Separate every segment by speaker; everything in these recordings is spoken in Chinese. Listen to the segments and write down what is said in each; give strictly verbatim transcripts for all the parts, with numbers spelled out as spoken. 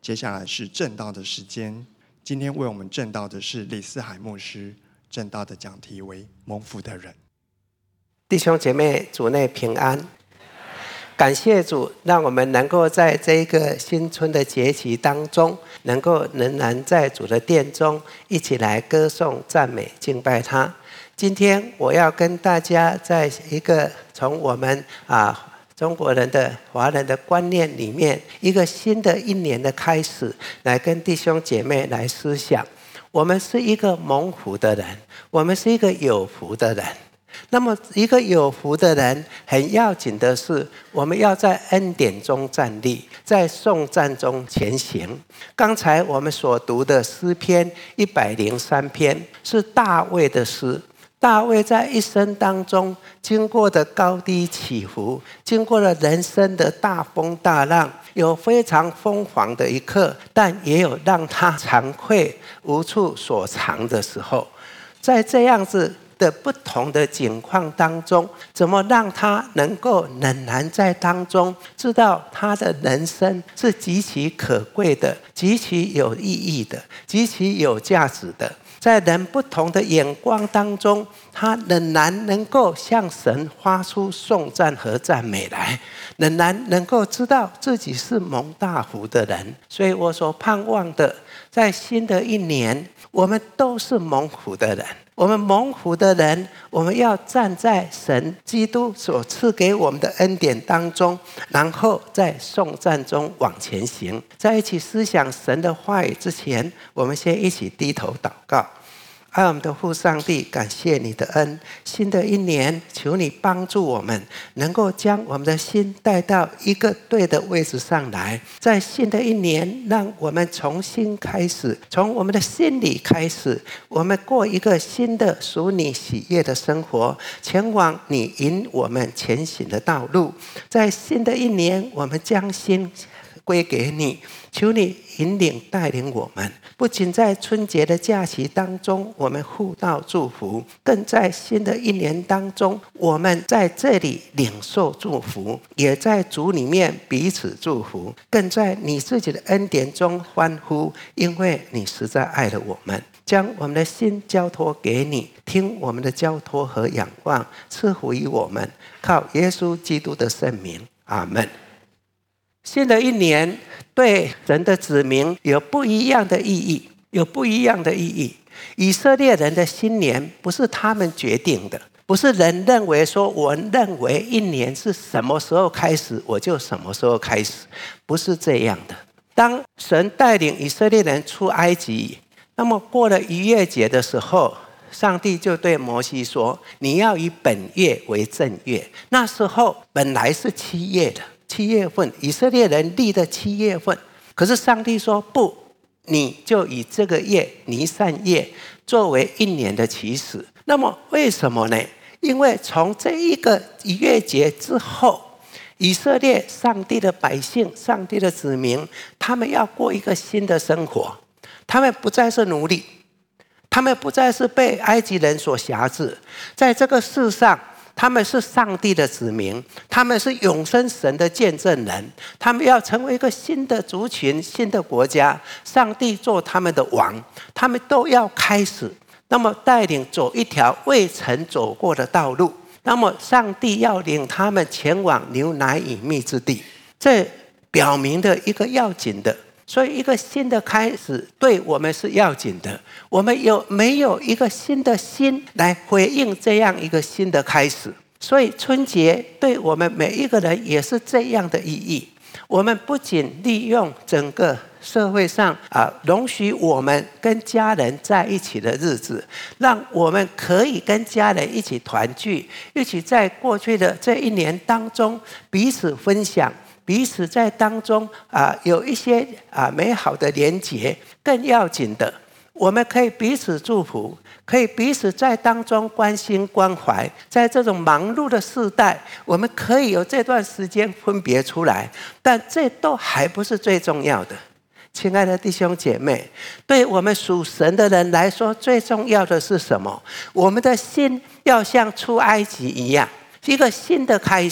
Speaker 1: 接下来是正道的时间，今天为我们正道的是李四海牧师，正道的讲题为蒙福的人。
Speaker 2: 弟兄姐妹，主内平安。感谢主，让我们能够在这个新春的节期当中，能够仍然在主的殿中一起来歌颂、赞美、敬拜他。今天我要跟大家在一个从我们啊中国人的华人的观念里面，一个新的一年的开始，来跟弟兄姐妹来思想，我们是一个蒙福的人，我们是一个有福的人。那么一个有福的人，很要紧的是，我们要在恩典中站立，在颂赞中前行。刚才我们所读的诗篇一百零三篇是大卫的诗。大卫在一生当中经过的高低起伏，经过了人生的大风大浪，有非常疯狂的一刻，但也有让他惭愧无处所藏的时候。在这样子的不同的境况当中，怎么让他能够仍然在当中知道他的人生是极其可贵的，极其有意义的，极其有价值的。在人不同的眼光当中，他仍然能够向神发出颂赞和赞美来，仍然能够知道自己是蒙大福的人。所以我所盼望的，在新的一年，我们都是蒙福的人。我们蒙福的人，我们要站在神基督所赐给我们的恩典当中，然后在颂赞中往前行。在一起思想神的话语之前，我们先一起低头祷告。爱我们的父上帝，感谢你的恩。新的一年，求你帮助我们能够将我们的心带到一个对的位置上来。在新的一年，让我们重新开始，从我们的心里开始，我们过一个新的属你喜悦的生活，前往你引我们前行的道路。在新的一年，我们将心归给你，求你引领带领我们，不仅在春节的假期当中我们互道祝福，更在新的一年当中，我们在这里领受祝福，也在主里面彼此祝福，更在你自己的恩典中欢呼，因为你实在爱了我们。将我们的心交托给你，听我们的交托和仰望，赐福于我们，靠耶稣基督的圣名，阿们。新的一年对神的子民有不一样的意义，有不一样的意义。以色列人的新年不是他们决定的，不是人认为说我认为一年是什么时候开始我就什么时候开始，不是这样的。当神带领以色列人出埃及，那么过了逾越节的时候，上帝就对摩西说，你要以本月为正月。那时候本来是七月的，七月份，以色列人立的七月份，可是上帝说不，你就以这个月尼散月作为一年的起始。那么为什么呢？因为从这一个逾越节之后，以色列上帝的百姓，上帝的子民，他们要过一个新的生活，他们不再是奴隶，他们不再是被埃及人所辖制，在这个世上他们是上帝的子民，他们是永生神的见证人，他们要成为一个新的族群，新的国家，上帝做他们的王，他们都要开始，那么带领走一条未曾走过的道路，那么上帝要领他们前往牛奶与蜜之地，这表明的一个要紧的。所以一个新的开始对我们是要紧的，我们有没有一个新的心来回应这样一个新的开始？所以春节对我们每一个人也是这样的意义。我们不仅利用整个社会上啊，容许我们跟家人在一起的日子，让我们可以跟家人一起团聚，一起在过去的这一年当中彼此分享，彼此在当中啊有一些啊美好的连结。更要紧的，我们可以彼此祝福，可以彼此在当中关心关怀。在这种忙碌的世代，我们可以有这段时间分别出来，但这都还不是最重要的。亲爱的弟兄姐妹，对我们属神的人来说，最重要的是什么？我们的心要像出埃及一样，一个新的开始，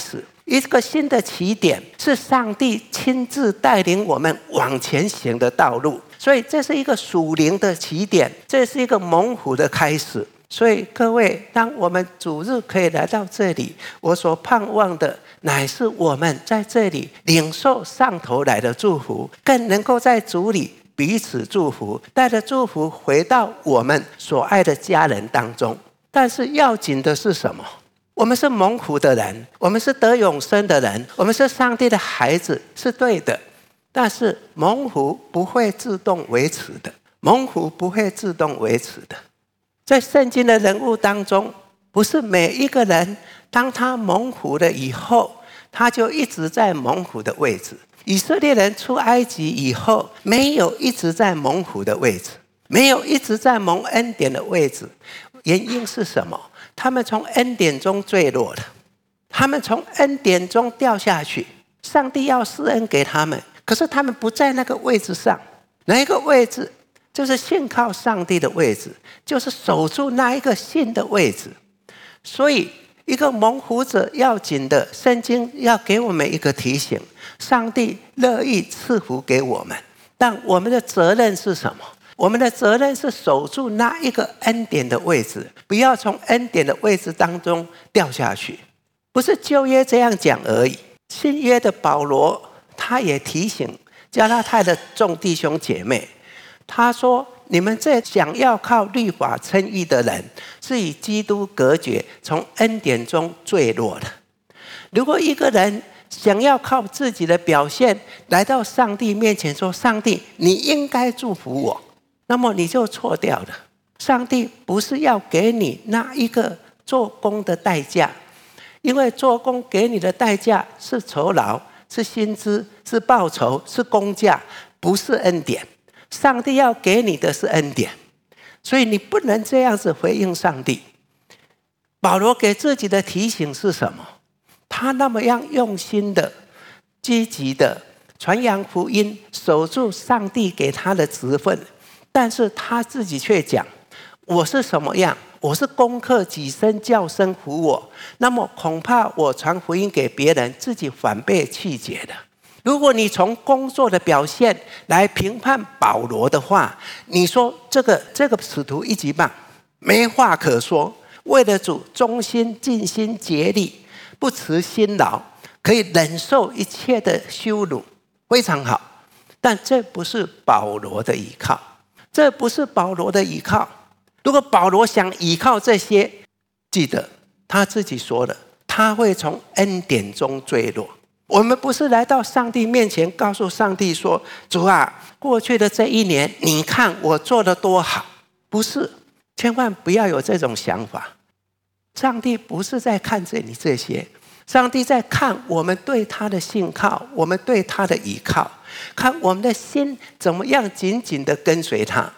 Speaker 2: 一个新的起点，是上帝亲自带领我们往前行的道路。所以这是一个属灵的起点，这是一个蒙福的开始。所以各位，当我们主日可以来到这里，我所盼望的乃是我们在这里领受上头来的祝福，更能够在主里彼此祝福，带着祝福回到我们所爱的家人当中。但是要紧的是什么？我们是蒙福的人，我们是得永生的人，我们是上帝的孩子，是对的。但是蒙福不会自动维持的，蒙福不会自动维持的。在圣经的人物当中，不是每一个人当他蒙福了以后，他就一直在蒙福的位置。以色列人出埃及以后，没有一直在蒙福的位置，没有一直在蒙恩典的位置。原因是什么？他们从恩典中坠落了，他们从恩典中掉下去。上帝要施恩给他们，可是他们不在那个位置上。哪一个位置？就是信靠上帝的位置，就是守住那一个信的位置。所以一个蒙福者要紧的，圣经要给我们一个提醒：上帝乐意赐福给我们，但我们的责任是什么？我们的责任是守住那一个恩典的位置，不要从恩典的位置当中掉下去。不是旧约这样讲而已，新约的保罗他也提醒加拉太的众弟兄姐妹，他说：你们这想要靠律法称义的人，是与基督隔绝，从恩典中坠落的。如果一个人想要靠自己的表现来到上帝面前说：上帝，你应该祝福我，那么你就错掉了。上帝不是要给你那一个做工的代价，因为做工给你的代价是酬劳，是薪资，是报酬，是工价，不是恩典。上帝要给你的是恩典，所以你不能这样子回应上帝。保罗给自己的提醒是什么？他那么样用心的、积极的传扬福音，守住上帝给他的职分，但是他自己却讲：我是什么样？我是攻克己身，叫声服我。那么恐怕我传福音给别人，自己反被弃绝的。如果你从工作的表现来评判保罗的话，你说这个这个使徒一级棒，没话可说。为了主忠心尽心竭力，不辞辛劳，可以忍受一切的羞辱，非常好。但这不是保罗的依靠，这不是保罗的依靠。如果保罗想依靠这些，记得他自己说了，他会从恩典中坠落。我们不是来到上帝面前告诉上帝说：主啊，过去的这一年你看我做得多好。不是，千万不要有这种想法。上帝不是在看着你这些，上帝在看我们对他的信靠，我们对他的依靠，看我们的心怎么样紧紧地跟随他。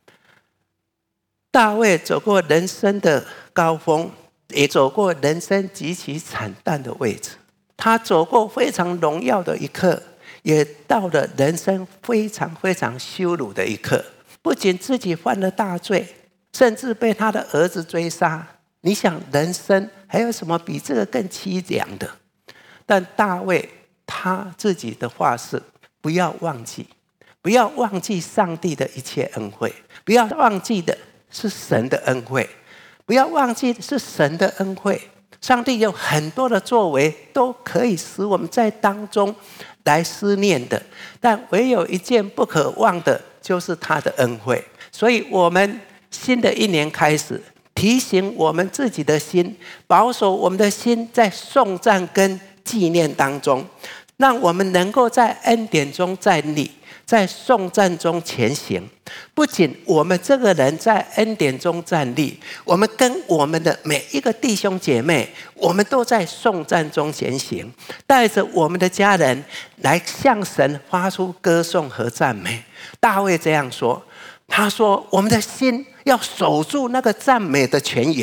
Speaker 2: 大卫走过人生的高峰，也走过人生极其惨淡的位置。他走过非常荣耀的一刻，也到了人生非常非常羞辱的一刻。不仅自己犯了大罪，甚至被他的儿子追杀。你想人生还有什么比这个更凄凉的？但大卫他自己的话是：不要忘记，不要忘记上帝的一切恩惠，不要忘记的是神的恩惠，不要忘记的是神的恩惠。上帝有很多的作为，都可以使我们在当中来思念的，但唯有一件不可忘的，就是他的恩惠。所以我们新的一年开始，提醒我们自己的心，保守我们的心在颂赞跟纪念当中，让我们能够在恩典中站立，在颂赞中前行。不仅我们这个人在恩典中站立，我们跟我们的每一个弟兄姐妹，我们都在颂赞中前行，带着我们的家人来向神发出歌颂和赞美。大卫这样说，他说：我们的心要守住那个赞美的泉源，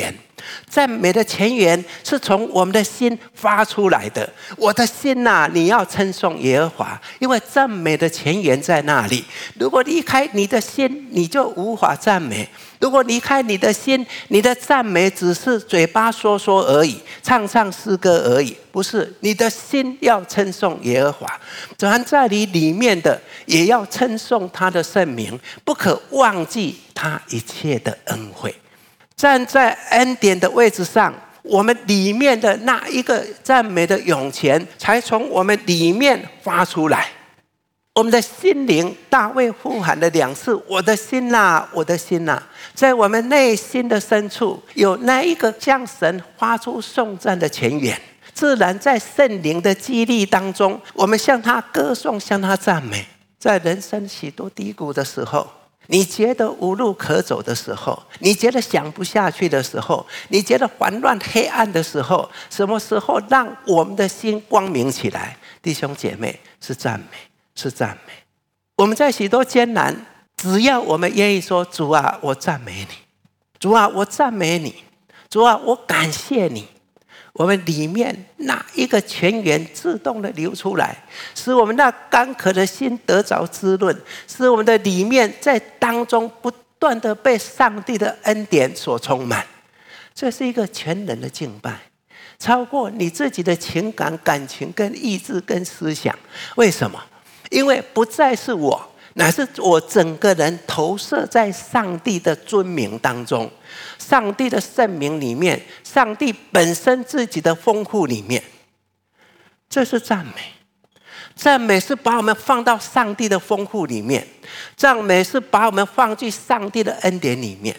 Speaker 2: 赞美的泉源是从我们的心发出来的。我的心啊，你要称颂耶和华，因为赞美的泉源在那里。如果离开你的心，你就无法赞美。如果离开你的心，你的赞美只是嘴巴说说而已，唱唱诗歌而已。不是，你的心要称颂耶和华，藏在你里面的也要称颂他的圣名，不可忘记他一切的恩惠。站在恩典的位置上，我们里面的那一个赞美的涌泉才从我们里面发出来。我们的心灵，大卫呼喊了两次，我的心啊，我的心啊。在我们内心的深处，有那一个向神发出颂赞的泉源，自然在圣灵的激励当中，我们向他歌颂，向他赞美。在人生许多低谷的时候，你觉得无路可走的时候，你觉得想不下去的时候，你觉得烦乱黑暗的时候，什么时候让我们的心光明起来？弟兄姐妹，是赞美，是赞美。我们在许多艰难，只要我们愿意说，主啊，我赞美你，主啊，我赞美你，主啊，我感谢你，我们里面那一个泉源自动的流出来，使我们那干渴的心得着滋润，使我们的里面在当中不断的被上帝的恩典所充满。这是一个全人的敬拜，超过你自己的情感、感情跟意志跟思想。为什么？因为不再是我，乃是我整个人投射在上帝的尊名当中，上帝的圣名里面，上帝本身自己的丰富里面。这是赞美。赞美是把我们放到上帝的丰富里面，赞美是把我们放进上帝的恩典里面。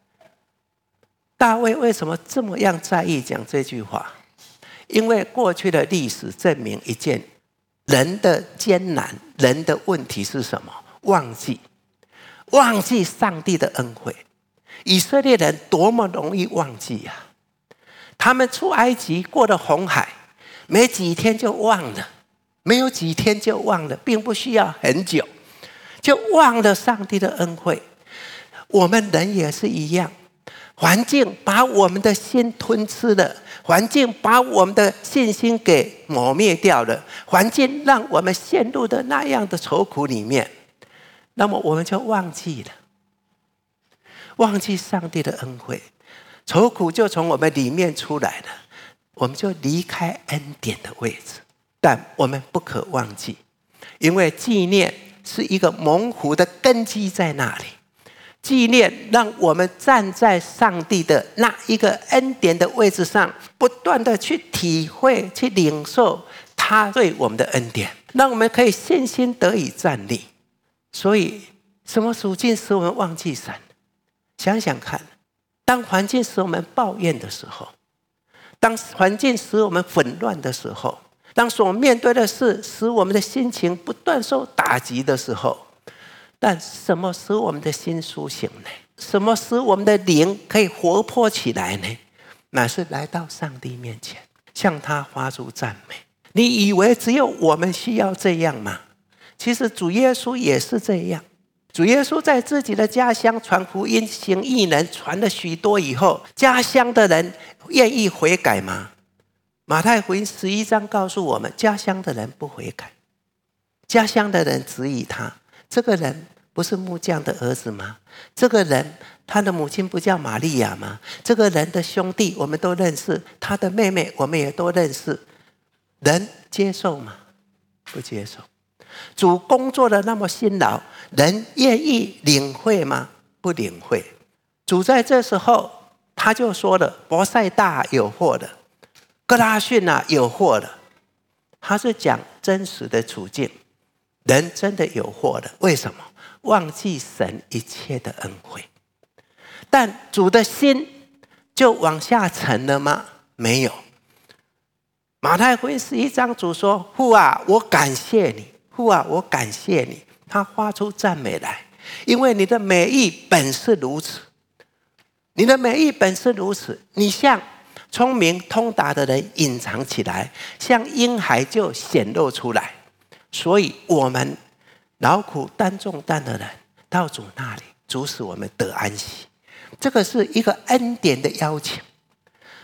Speaker 2: 大卫为什么这么样在意讲这句话？因为过去的历史证明一件人的艰难，人的问题是什么？忘记，忘记上帝的恩惠。以色列人多么容易忘记啊！他们出埃及过了红海，没几天就忘了，没有几天就忘了，并不需要很久，就忘了上帝的恩惠。我们人也是一样，环境把我们的心吞吃了，环境把我们的信心给抹灭掉了，环境让我们陷入的那样的愁苦里面，那么我们就忘记了，忘记上帝的恩惠，愁苦就从我们里面出来了，我们就离开恩典的位置。但我们不可忘记，因为纪念是一个蒙福的根基在那里。纪念让我们站在上帝的那一个恩典的位置上，不断的去体会、去领受他对我们的恩典，让我们可以信心得以站立。所以，什么处境使我们忘记神？想想看，当环境使我们抱怨的时候，当环境使我们混乱的时候，当所面对的事使我们的心情不断受打击的时候，但什么使我们的心苏醒呢？什么使我们的灵可以活泼起来呢？乃是来到上帝面前，向他发出赞美。你以为只有我们需要这样吗？其实主耶稣也是这样。主耶稣在自己的家乡传福音、行异能，传了许多以后，家乡的人愿意悔改吗？马太福音十一章告诉我们，家乡的人不悔改，家乡的人质疑他。这个人不是木匠的儿子吗？这个人他的母亲不叫玛利亚吗？这个人的兄弟我们都认识，他的妹妹我们也都认识。人接受吗？不接受。主工作的那么辛劳，人愿意领会吗？不领会。主在这时候他就说了，伯赛大有祸了，哥拉汛啊有祸了。他是讲真实的处境，人真的有祸了。为什么？忘记神一切的恩惠。但主的心就往下沉了吗？没有。马太福音十一章主说，父啊，我感谢你，父啊，我感谢你。他发出赞美来，因为你的美意本是如此，你的美意本是如此，你像聪明通达的人隐藏起来，像婴孩就显露出来。所以我们劳苦担重担的人到主那里，主使我们得安息。这个是一个恩典的邀请，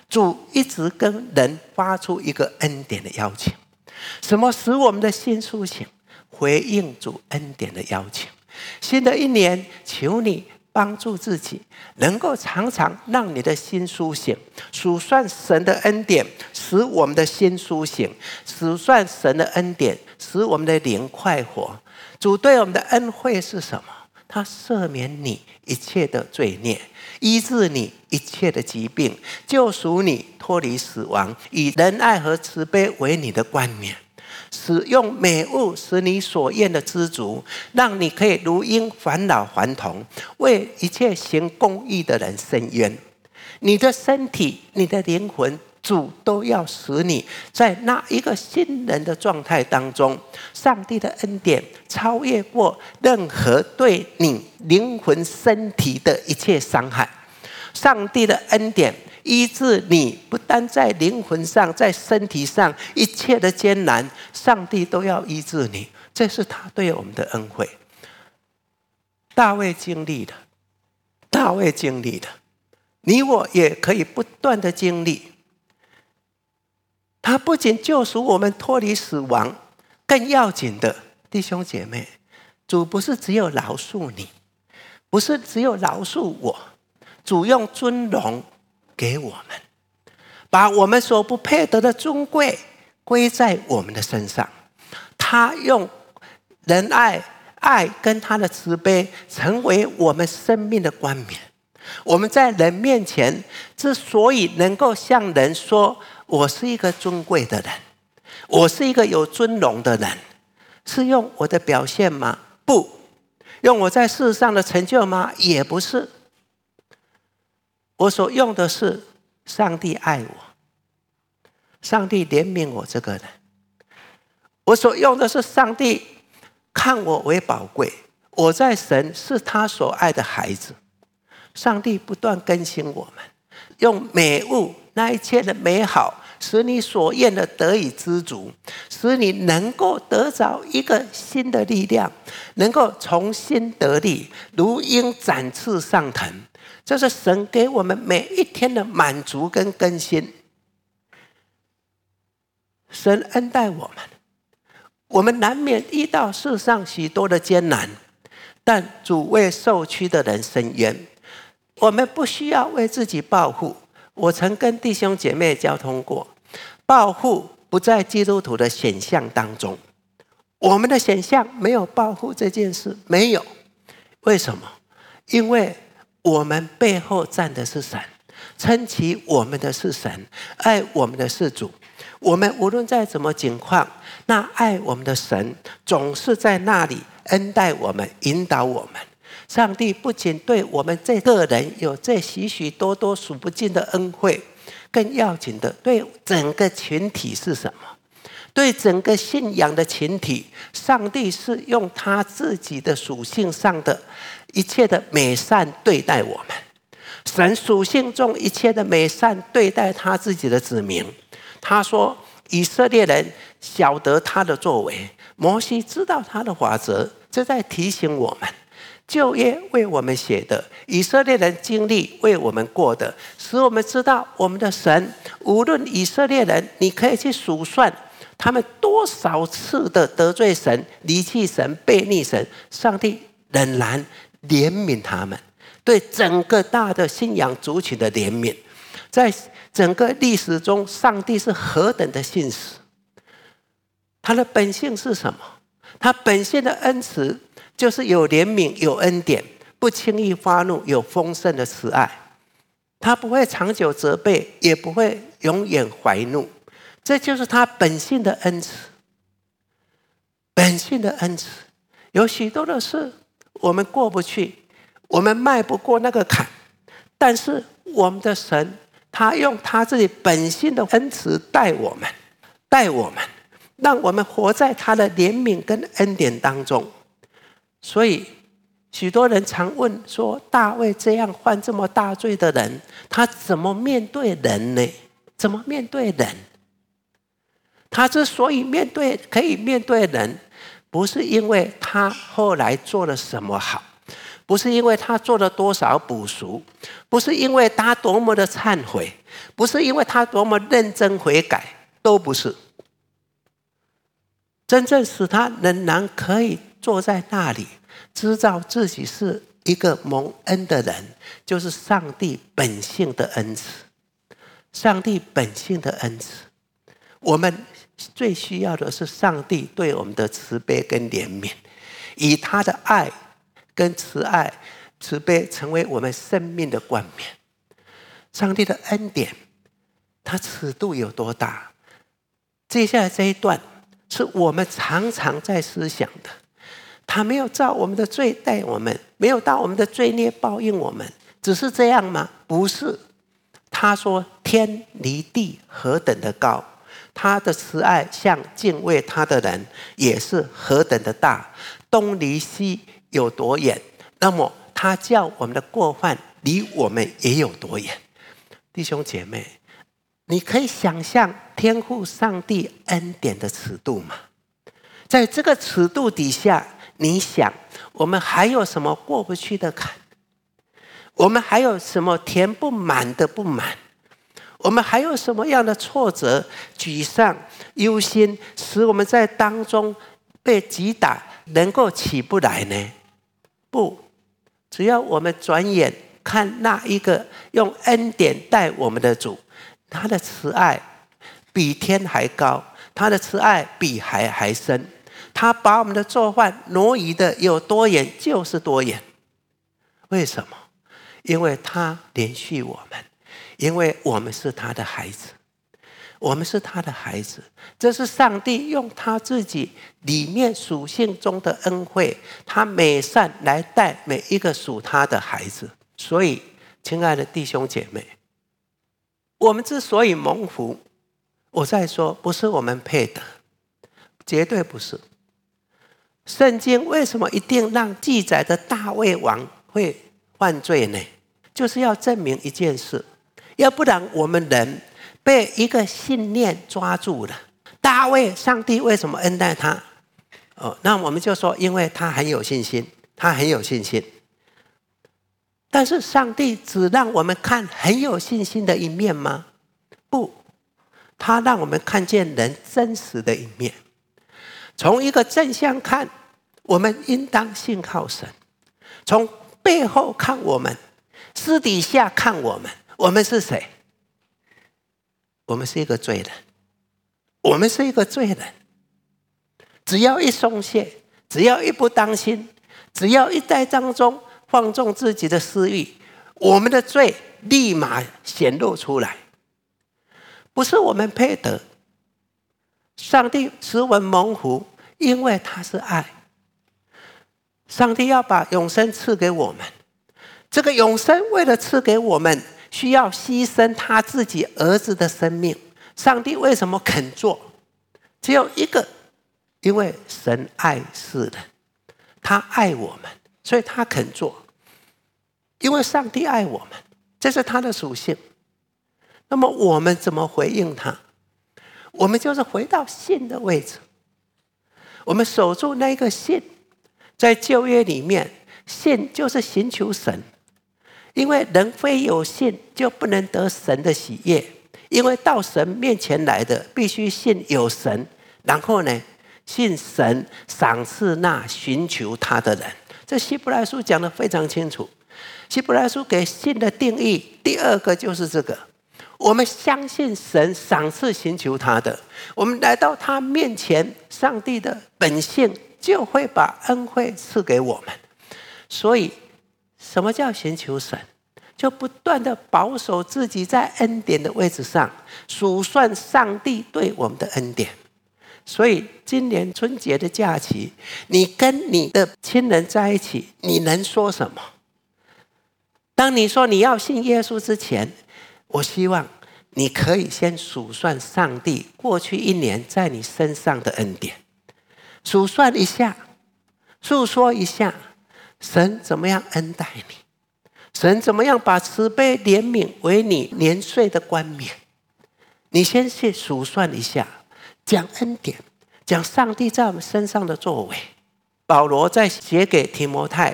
Speaker 2: 主一直跟人发出一个恩典的邀请。什么使我们的心苏醒？回应主恩典的邀请。新的一年，求你帮助自己，能够常常让你的心苏醒，数算神的恩典，使我们的心苏醒；数算神的恩典，使我们的灵快活。主对我们的恩惠是什么？他赦免你一切的罪孽，医治你一切的疾病，救赎你脱离死亡，以仁爱和慈悲为你的冠冕，使用美物使你所愿的知足，让你可以如鹰返老还童，为一切行公义的人伸冤。你的身体，你的灵魂，主都要使你在那一个新人的状态当中，上帝的恩典超越过任何对你灵魂身体的一切伤害。上帝的恩典医治你，不单在灵魂上，在身体上一切的艰难，上帝都要医治你，这是他对我们的恩惠。大卫经历的，大卫经历的，你我也可以不断的经历。他不仅救赎我们脱离死亡，更要紧的，弟兄姐妹，主不是只有饶恕你，不是只有饶恕我，主用尊荣给我们，把我们所不配得的尊贵归在我们的身上。他用仁爱、爱跟他的慈悲成为我们生命的冠冕。我们在人面前之所以能够向人说我是一个尊贵的人，我是一个有尊荣的人，是用我的表现吗？不。用我在世上的成就吗？也不是。我所用的是上帝爱我，上帝怜悯我这个人。我所用的是上帝看我为宝贵，我在神是他所爱的孩子。上帝不断更新我们，用美物那一切的美好，使你所愿的得以知足，使你能够得着一个新的力量，能够重新得力，如鹰展翅上腾。这是神给我们每一天的满足跟更新。神恩待我们，我们难免遇到世上许多的艰难，但主为受屈的人伸冤。我们不需要为自己报复。我曾跟弟兄姐妹交通过，报复不在基督徒的选项当中。我们的选项没有报复这件事，没有。为什么？因为我们背后站的是神，撑起我们的是神，爱我们的是主。我们无论在什么情况，那爱我们的神总是在那里恩待我们，引导我们。上帝不仅对我们这个人有这许许多多数不尽的恩惠，更要紧的，对整个群体是什么？对整个信仰的群体，上帝是用他自己的属性上的一切的美善对待我们。神属性中一切的美善对待他自己的子民。他说以色列人晓得他的作为，摩西知道他的法则，这在提醒我们，旧约为我们写的，以色列人经历为我们过的，使我们知道我们的神，无论以色列人，你可以去数算他们多少次的得罪神、离弃神、背逆神，上帝仍然怜悯他们，对整个大的信仰族群的怜悯。在整个历史中，上帝是何等的信实。他的本性是什么？他本性的恩慈就是有怜悯、有恩典，不轻易发怒，有丰盛的慈爱。他不会长久责备，也不会永远怀怒，这就是他本性的恩慈。本性的恩慈，有许多的事我们过不去，我们迈不过那个坎，但是我们的神，他用他自己本性的恩慈带我们，带我们，让我们活在他的怜悯跟恩典当中。所以许多人常问说，大卫这样犯这么大罪的人，他怎么面对人呢？怎么面对人？他之所以面对可以面对人，不是因为他后来做了什么好， 不是因为他做了多少补赎，不是因为他多么的忏悔，不是因为他多么认真悔改，都不是。真正使他仍然可以坐在那里，知道自己是一个蒙恩的人，就是上帝本性的恩慈。上帝本性的恩慈，我们最需要的是上帝对我们的慈悲跟怜悯，以他的爱跟慈爱、慈悲成为我们生命的冠冕。上帝的恩典，它尺度有多大？接下来这一段是我们常常在思想的。他没有照我们的罪待我们，没有到我们的罪孽报应我们，只是这样吗？不是。他说天离地何等的高，他的慈爱向敬畏他的人也是何等的大。东离西有多远，那么他叫我们的过犯离我们也有多远。弟兄姐妹，你可以想象天父上帝恩典的尺度吗？在这个尺度底下，你想我们还有什么过不去的坎？我们还有什么填不满的不满？我们还有什么样的挫折、沮丧、忧心，使我们在当中被击打，能够起不来呢？不，只要我们转眼看那一个用恩典待我们的主，他的慈爱比天还高，他的慈爱比海还深，他把我们的罪犯挪移的有多远就是多远。为什么？因为他怜恤我们，因为我们是他的孩子，我们是他的孩子，这是上帝用他自己里面属性中的恩惠，他美善来待每一个属他的孩子。所以亲爱的弟兄姐妹，我们之所以蒙福，我再说不是我们配得，绝对不是。圣经为什么一定让记载的大卫王会犯罪呢？就是要证明一件事，要不然我们人被一个信念抓住了。大卫，上帝为什么恩待他？哦，那我们就说，因为他很有信心，他很有信心。但是上帝只让我们看很有信心的一面吗？不，他让我们看见人真实的一面。从一个正向看，我们应当信靠神；从背后看我们，私底下看我们，我们是谁？我们是一个罪人，我们是一个罪人。只要一松懈，只要一不当心，只要一在当中放纵自己的私欲，我们的罪立马显露出来。不是我们配得，上帝使我们蒙福，因为他是爱。上帝要把永生赐给我们，这个永生为了赐给我们，需要牺牲他自己儿子的生命。上帝为什么肯做？只有一个，因为神爱世人，他爱我们，所以他肯做。因为上帝爱我们，这是他的属性。那么我们怎么回应他？我们就是回到信的位置，我们守住那个信。在旧约里面，信就是寻求神，因为人非有信就不能得神的喜悦。因为到神面前来的，必须信有神，然后呢，信神赏赐那寻求他的人。这希伯来书讲得非常清楚。希伯来书给信的定义，第二个就是这个：我们相信神赏赐寻求他的，我们来到他面前，上帝的本性就会把恩惠赐给我们。所以什么叫寻求神？就不断的保守自己在恩典的位置上，数算上帝对我们的恩典。所以今年春节的假期，你跟你的亲人在一起，你能说什么？当你说你要信耶稣之前，我希望你可以先数算上帝过去一年在你身上的恩典，数算一下，诉说一下神怎么样恩待你，神怎么样把慈悲怜悯为你年岁的冠冕。你先去数算一下，讲恩典，讲上帝在我们身上的作为。保罗在写给提摩太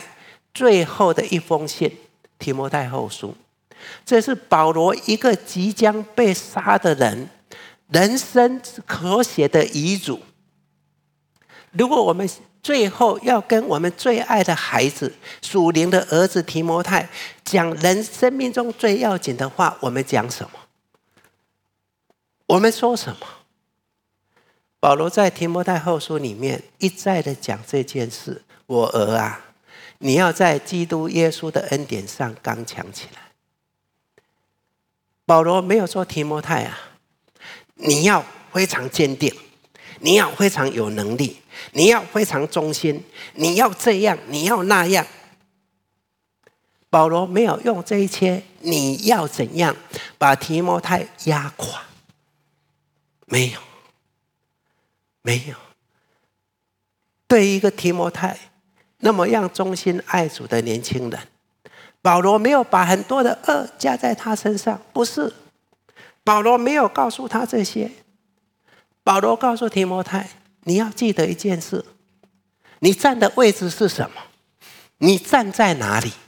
Speaker 2: 最后的一封信，提摩太后书，这是保罗一个即将被杀的人人生所写的遗嘱。如果我们最后要跟我们最爱的孩子、属灵的儿子提摩太讲人生命中最要紧的话，我们讲什么？我们说什么？保罗在提摩太后书里面一再的讲这件事：我儿啊，你要在基督耶稣的恩典上刚强起来。保罗没有说提摩太啊，你要非常坚定，你要非常有能力，你要非常忠心，你要这样，你要那样。保罗没有用这一切你要怎样把提摩太压垮，没有，没有。对于一个提摩太那么样忠心爱主的年轻人，保罗没有把很多的恶加在他身上，不是。保罗没有告诉他这些。保罗告诉提摩太，你要记得一件事，你站的位置是什么？你站在哪里？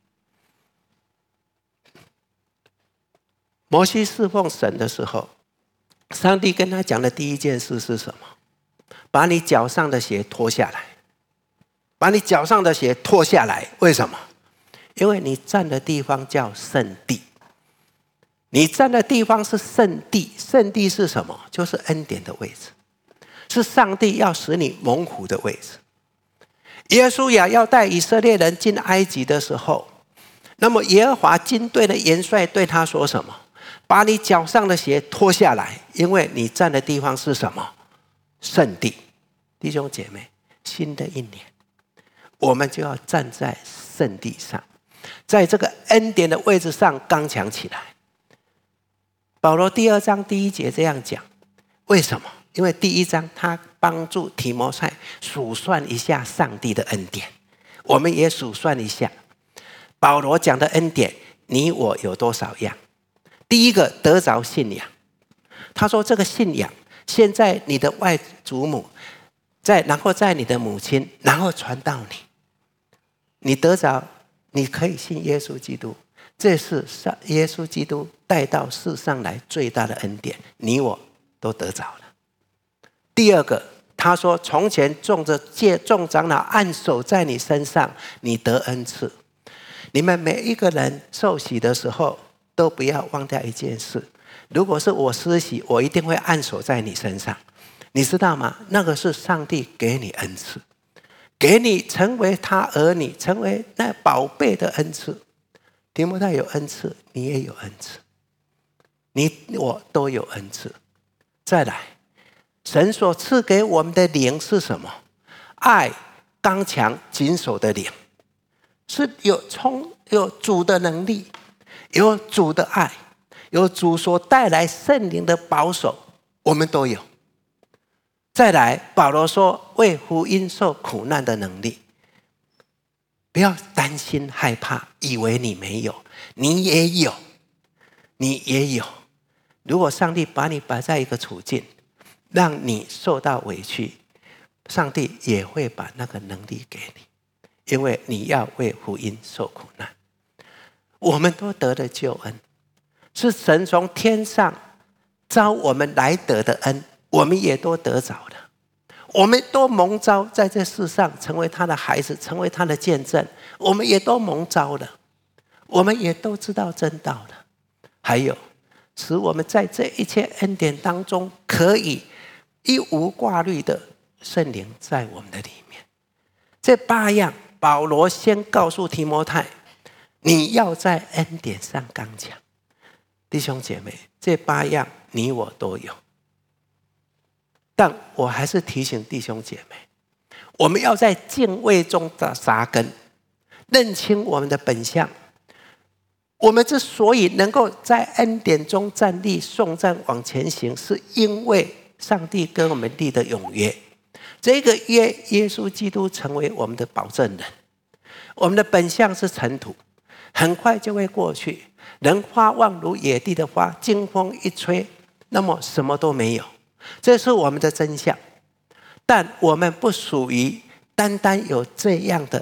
Speaker 2: 摩西侍奉神的时候，上帝跟他讲的第一件事是什么？把你脚上的鞋脱下来。把你脚上的鞋脱下来，为什么？因为你站的地方叫圣地。你站的地方是圣地，圣地是什么？就是恩典的位置，是上帝要使你蒙福的位置。耶稣亚要带以色列人进埃及的时候，那么耶和华军队的元帅对他说什么？把你脚上的鞋脱下来，因为你站的地方是什么？圣地。弟兄姐妹，新的一年我们就要站在圣地上，在这个恩典的位置上刚强起来。保罗第二章第一节这样讲，为什么？因为第一章他帮助提摩太数算一下上帝的恩典，我们也数算一下保罗讲的恩典，你我有多少样？第一个，得着信仰。他说这个信仰，现在你的外祖母，在然后在你的母亲，然后传到你，你得着，你可以信耶稣基督。这是耶稣基督带到世上来最大的恩典，你我都得着了。第二个，他说从前众着借众长老按手在你身上，你得恩赐。你们每一个人受洗的时候，都不要忘掉一件事，如果是我施洗，我一定会按手在你身上，你知道吗？那个是上帝给你恩赐，给你成为他儿女，成为那宝贝的恩赐。提摩太有恩赐，你也有恩赐，你我都有恩赐。再来，神所赐给我们的灵是什么？爱、刚强、谨守的灵，是有从有主的能力，有主的爱，有主所带来圣灵的保守，我们都有。再来，保罗说为福音受苦难的能力。不要担心害怕，以为你没有，你也有，你也有。如果上帝把你摆在一个处境，让你受到委屈，上帝也会把那个能力给你，因为你要为福音受苦难。我们都得了救恩，是神从天上召我们来得的恩，我们也都得着了。我们都蒙召在这世上成为他的孩子，成为他的见证，我们也都蒙召了，我们也都知道真道了。还有使我们在这一切恩典当中可以一无挂虑的圣灵在我们的里面。这八样保罗先告诉提摩太，你要在恩典上刚强。弟兄姐妹，这八样你我都有，但我还是提醒弟兄姐妹，我们要在敬畏中的扎根，认清我们的本相。我们之所以能够在恩典中站立颂赞往前行，是因为上帝跟我们立的永约。这个约，耶稣基督成为我们的保证人。我们的本相是尘土，很快就会过去。人花望如野地的花，经风一吹，那么什么都没有。这是我们的真相，但我们不属于单单有这样的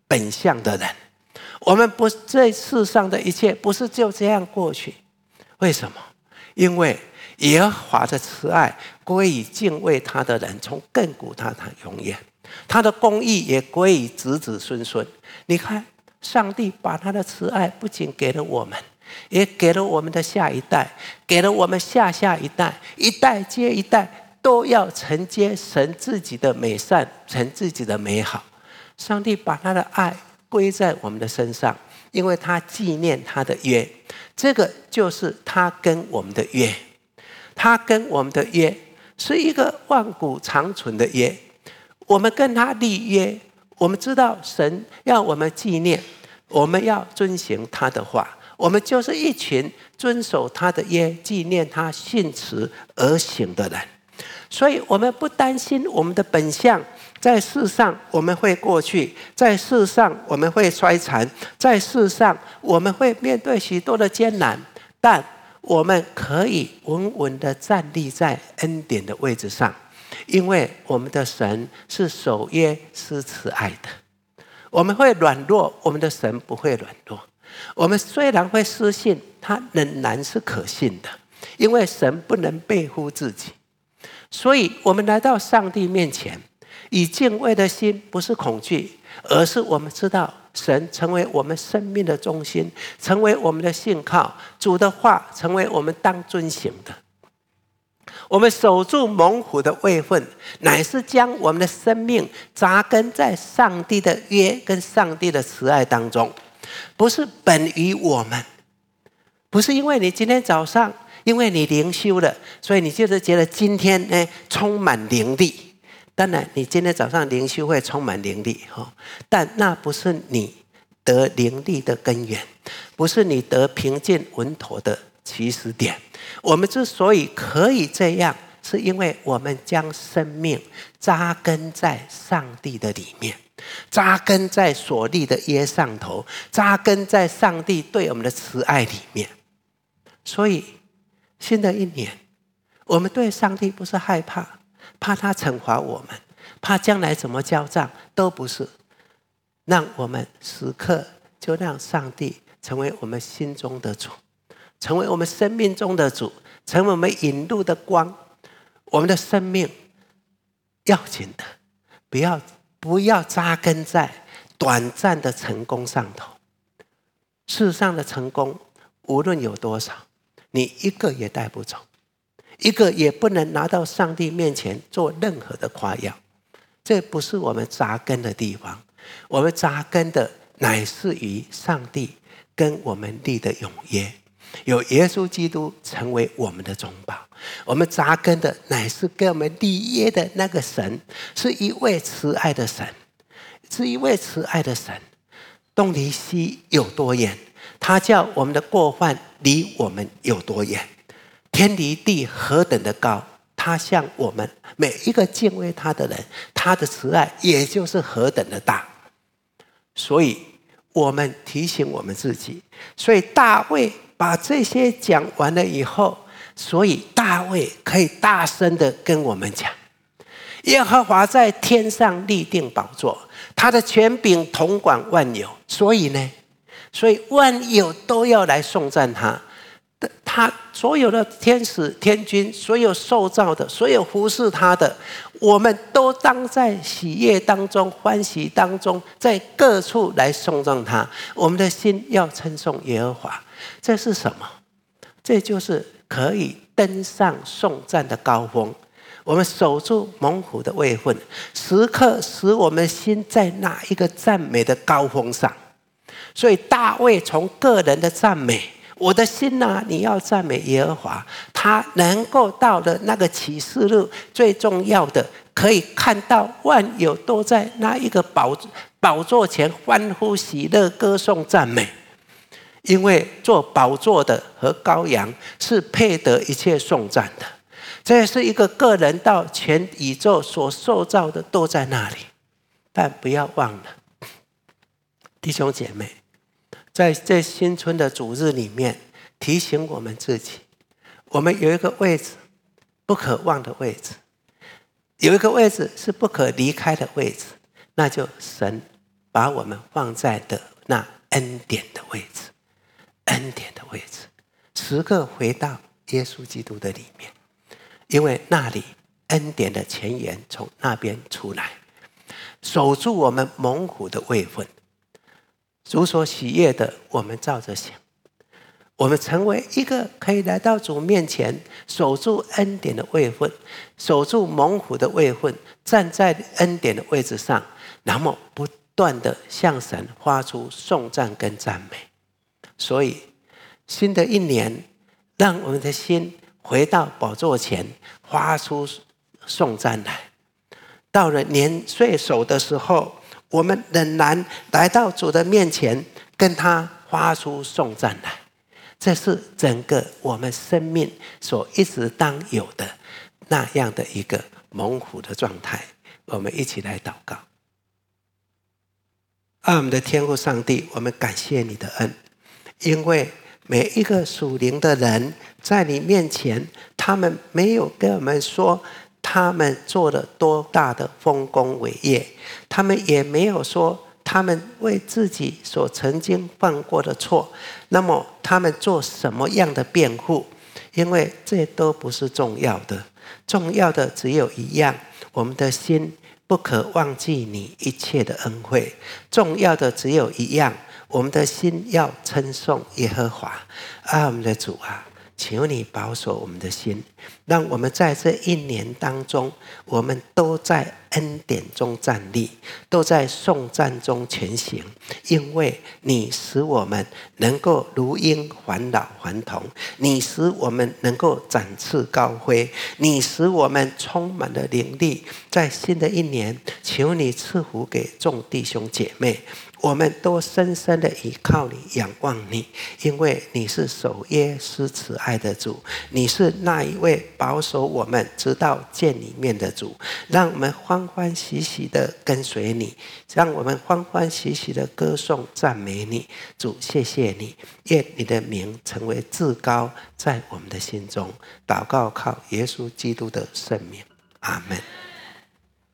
Speaker 2: 本相的人。我们不这世上的一切不是就这样过去。为什么？因为耶和华的慈爱归于敬畏他的人，从亘古到他永远。他的公义也归于子子孙孙。你看，上帝把他的慈爱不仅给了我们，也给了我们的下一代，给了我们下下一代，一代接一代都要承接神自己的美善，神自己的美好。上帝把他的爱归在我们的身上，因为他纪念他的约，这个就是他跟我们的约。他跟我们的约是一个万古长存的约，我们跟他立约，我们知道神要我们纪念，我们要遵行他的话，我们就是一群遵守他的约，纪念他信实而行的人。所以我们不担心我们的本相在世上我们会过去，在世上我们会衰残，在世上我们会面对许多的艰难，但我们可以稳稳地站立在恩典的位置上，因为我们的神是守约施慈爱的。我们会软弱，我们的神不会软弱。我们虽然会失信，他仍然是可信的，因为神不能背负自己。所以我们来到上帝面前，以敬畏的心，不是恐惧，而是我们知道神成为我们生命的中心，成为我们的信靠，主的话成为我们当遵行的。我们守住猛虎的位分，乃是将我们的生命扎根在上帝的约跟上帝的慈爱当中，不是本于我们，不是因为你今天早上因为你灵修了，所以你就是觉得今天呢充满灵力。当然你今天早上灵修会充满灵力，但那不是你得灵力的根源，不是你得平静稳妥的起始点。我们之所以可以这样，是因为我们将生命扎根在上帝的里面，扎根在所立的约上头，扎根在上帝对我们的慈爱里面。所以新的一年，我们对上帝不是害怕，怕他惩罚我们，怕将来怎么交账，都不是。让我们时刻就让上帝成为我们心中的主，成为我们生命中的主，成为我们引路的光。我们的生命要紧的，不要不要扎根在短暂的成功上头。世上的成功无论有多少，你一个也带不走，一个也不能拿到上帝面前做任何的夸耀。这不是我们扎根的地方，我们扎根的乃是于上帝跟我们立的永约，有耶稣基督成为我们的中保。我们扎根的乃是跟我们立约的那个神，是一位慈爱的神，是一位慈爱的神。东离西有多远，他叫我们的过犯离我们有多远。天离地何等的高，他向我们每一个敬畏他的人，他的慈爱也就是何等的大。所以我们提醒我们自己，所以大卫把这些讲完了以后，所以大卫可以大声的跟我们讲，耶和华在天上立定宝座，他的权柄统管万有。所以呢，所以万有都要来颂赞他。他所有的天使天君，所有受造的，所有服侍他的，我们都当在喜悦当中，欢喜当中，在各处来颂赞他。我们的心要称颂耶和华。这是什么？这就是可以登上颂赞的高峰。我们守住猛虎的位分，时刻使我们心在那一个赞美的高峰上。所以大卫从个人的赞美，我的心啊，你要赞美耶和华，他能够到了那个启示录，最重要的可以看到万有都在那一个 宝, 宝座前欢呼喜乐歌颂赞美。因为做宝座的和羔羊是配得一切颂赞的。这是一个个人到全宇宙所受造的都在那里。但不要忘了，弟兄姐妹，在这新春的主日里面，提醒我们自己，我们有一个位置，不可忘的位置，有一个位置是不可离开的位置，那就神把我们放在的那恩典的位置，恩典的位置，时刻回到耶稣基督的里面，因为那里恩典的泉源从那边出来，守住我们蒙福的位分。主所喜悦的，我们照着想，我们成为一个可以来到主面前，守住恩典的位分，守住蒙福的位分，站在恩典的位置上，然后不断的向神发出颂赞跟赞美。所以新的一年，让我们的心回到宝座前，发出颂赞来。到了年岁首的时候，我们仍然来到主的面前，跟他发出颂赞来。这是整个我们生命所一直当有的那样的一个蒙福的状态。我们一起来祷告。爱我们的天父上帝，我们感谢你的恩，因为每一个属灵的人在你面前，他们没有跟我们说他们做了多大的丰功伟业，他们也没有说他们为自己所曾经犯过的错，那么他们做什么样的辩护，因为这都不是重要的。重要的只有一样，我们的心不可忘记你一切的恩惠。重要的只有一样，我们的心要称颂耶和华。啊，我们的主啊，求你保守我们的心，让我们在这一年当中，我们都在恩典中站立，都在颂赞中前行，因为你使我们能够如鹰返老还童，你使我们能够展翅高飞，你使我们充满了灵力。在新的一年，求你赐福给众弟兄姐妹，我们都深深的依靠你，仰望你，因为你是守约施慈爱的主，你是那一位保守我们直到见里面的主。让我们欢欢喜喜的跟随你，让我们欢欢喜喜的歌颂赞美你。主，谢谢你，愿你的名成为至高在我们的心中。祷告靠耶稣基督的圣名，阿们。